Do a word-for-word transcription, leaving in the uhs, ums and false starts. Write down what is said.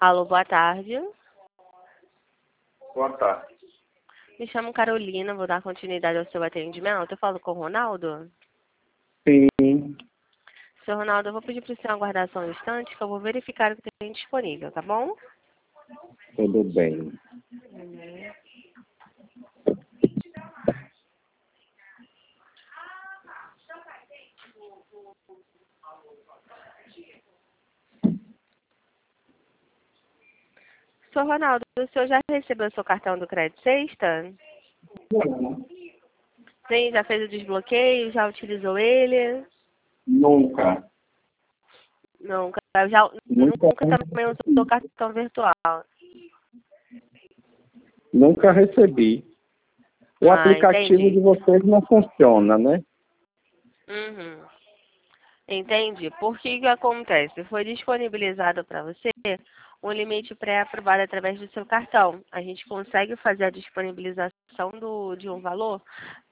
Alô, boa tarde. Boa tarde. Me chamo Carolina, vou dar continuidade ao seu atendimento. Eu falo com o Ronaldo? Sim. Seu Ronaldo, eu vou pedir para o senhor aguardar só um instante que eu vou verificar o que tem disponível, tá bom? Tudo bem. Uhum. Seu Ronaldo, o senhor já recebeu seu cartão do Crédito Sexta? Sim, já fez o desbloqueio, já utilizou ele? Nunca. Nunca. Já, Nunca, nunca também usou o cartão virtual? nunca recebi. O Ah, aplicativo entendi. de vocês não funciona, né? Uhum. Entende? Por que que acontece? Foi disponibilizado para você um limite pré-aprovado através do seu cartão. A gente consegue fazer a disponibilização do, de um valor